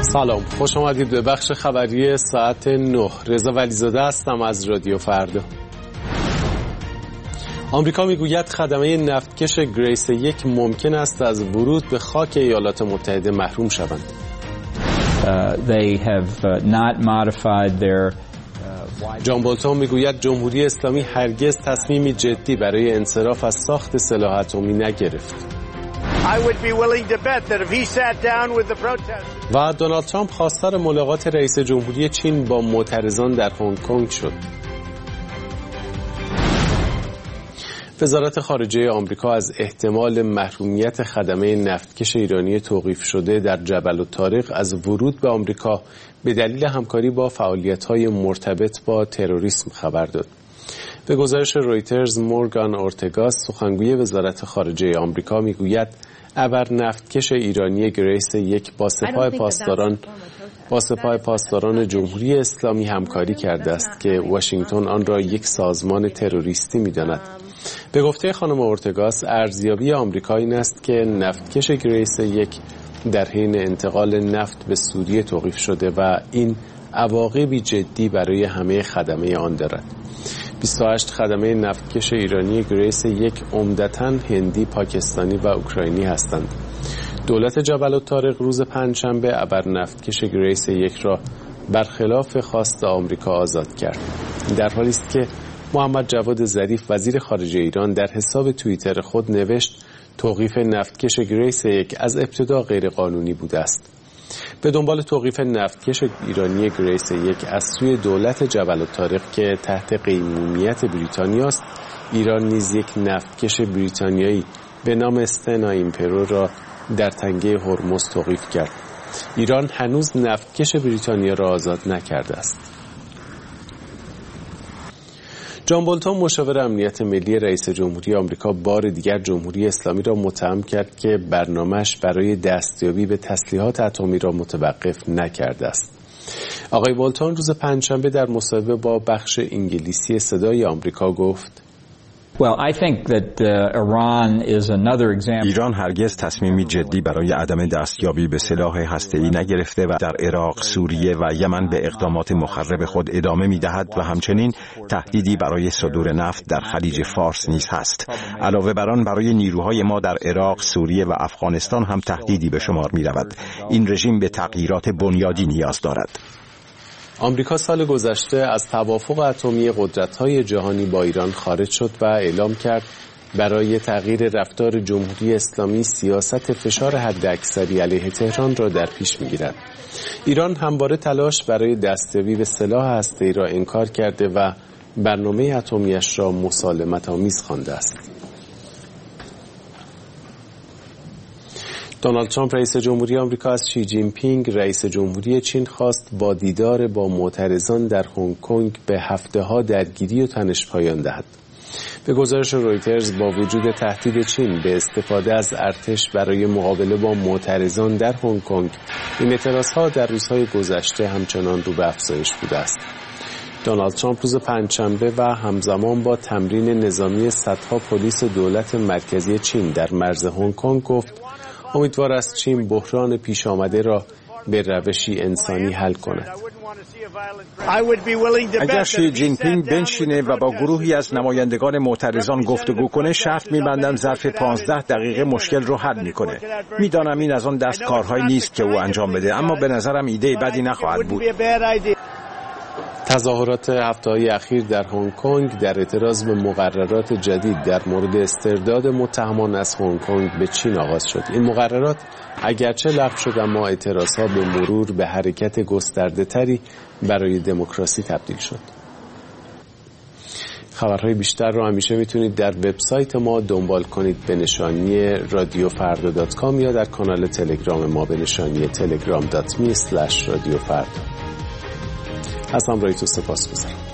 سلام، خوش آمدید به بخش خبری ساعت 9. رضا ولیزاده هستم از رادیو فردا. آمریکا میگوید خدمه نفتکش گریس 1 ممکن است از ورود به خاک ایالات متحده محروم شوند. جان بولتون میگوید جمهوری اسلامی هرگز تصمیمی جدی برای انصراف از ساخت سلاح اتمی نگرفت. و دونالد ترامپ خواستار ملاقات رئیس جمهوری چین با معترضان در هنگ کنگ شد. وزارت خارجه آمریکا از احتمال محرومیت خدمه نفتکش ایرانی توقیف شده در جبل الطارق از ورود به آمریکا به دلیل همکاری با فعالیت‌های مرتبط با تروریسم خبر داد. به گزارش رویترز، مورگان اورتگاس سخنگوی وزارت خارجه آمریکا میگوید ابر نفتکش ایرانی گریس 1 با سپاه پاسداران جمهوری اسلامی همکاری کرده است که واشنگتن آن را یک سازمان تروریستی می‌داند. به گفته خانم اورتگاس، ارزیابی آمریکا این است که نفتکش گریس 1 در حین انتقال نفت به سوریه توقیف شده و این عواقبی جدی برای همه خدمه آن دارد. 28 خدمه نفتکش ایرانی گریس 1 عمدتاً هندی، پاکستانی و اوکراینی هستند. دولت جبل الطارق روز پنجشنبه ابر نفتکش گریس 1 را برخلاف خواست آمریکا آزاد کرد. در حالی است که محمد جواد ظریف وزیر خارجه ایران در حساب توییتر خود نوشت توقیف نفتکش گریس 1 از ابتدا غیر قانونی بوده است. به دنبال توقیف نفتکش ایرانی گریس 1 از سوی دولت جبل الطارق که تحت قیمومیت بریتانیا است، ایران نیز یک نفتکش بریتانیایی به نام استنا ایمپرو را در تنگه هرمز توقیف کرد. ایران هنوز نفتکش بریتانیا را آزاد نکرده است. جان بولتون مشاور امنیت ملی رئیس جمهوری آمریکا بار دیگر جمهوری اسلامی را متهم کرد که برنامه‌اش برای دستیابی به تسلیحات اتمی را متوقف نکرده است. آقای بولتون روز پنجشنبه در مصاحبه با بخش انگلیسی صدای آمریکا گفت: ایران هرگز تصمیمی جدی برای عدم دستیابی به سلاح هسته‌ای نگرفته و در عراق، سوریه و یمن به اقدامات مخرب خود ادامه می‌دهد و همچنین تهدیدی برای صدور نفت در خلیج فارس نیز هست. علاوه بر آن برای نیروهای ما در عراق، سوریه و افغانستان هم تهدیدی به شمار می‌رود. این رژیم به تغییرات بنیادی نیاز دارد. آمریکا سال گذشته از توافق اتمی قدرت‌های جهانی با ایران خارج شد و اعلام کرد برای تغییر رفتار جمهوری اسلامی سیاست فشار حداکثری علیه تهران را در پیش می‌گیرد. ایران همواره تلاش برای دستیابی به سلاح هسته‌ای را انکار کرده و برنامه اتمی‌اش را مسالمت‌آمیز خوانده است. دونالد ترامپ رئیس جمهوری آمریکا از شی جین پینگ رئیس جمهوری چین خواست با دیدار با معترضان در هنگ کنگ به هفته‌ها درگیری و تنش پایان دهد. به گزارش رویترز با وجود تهدید چین به استفاده از ارتش برای مقابله با معترضان در هنگ کنگ، این اعتراضها در روزهای گذشته همچنان رو به افزایش بوده است. دونالد ترامپ روز پنجشنبه و همزمان با تمرین نظامی صدها پلیس دولت مرکزی چین در مرز هنگ کنگ گفت امیدوار است چین بحران پیش آمده را به روشی انسانی حل کند. اگر شی جین پینگ بنشینه و با گروهی از نمایندگان معترضان گفتگو کنه، شرط می‌بندم ظرف 15 دقیقه مشکل رو حل می‌کنه. می‌دانم این از آن دست کارهایی نیست که او انجام بده، اما به نظرم ایده بدی نخواهد بود. تظاهرات هفته‌های اخیر در هنگ کنگ در اعتراض به مقررات جدید در مورد استرداد متهمان از هنگ کنگ به چین آغاز شد. این مقررات اگرچه لغو شد، اما اعتراضها به مرور به حرکت گسترده‌تری برای دموکراسی تبدیل شد. خبرهای بیشتر را همیشه میتونید در وبسایت ما دنبال کنید به نشانی radiofarda.com یا در کانال تلگرام ما به نشانی telegram.me/radiofarda. از همراهیتون سپاسگزارم.